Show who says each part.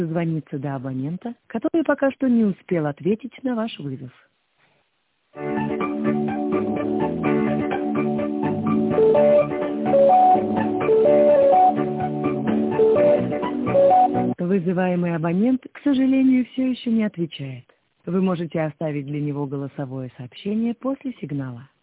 Speaker 1: Дозвониться до абонента, который пока что не успел ответить на ваш вызов. Вызываемый абонент, к сожалению, все еще не отвечает. Вы можете оставить для него голосовое сообщение после сигнала.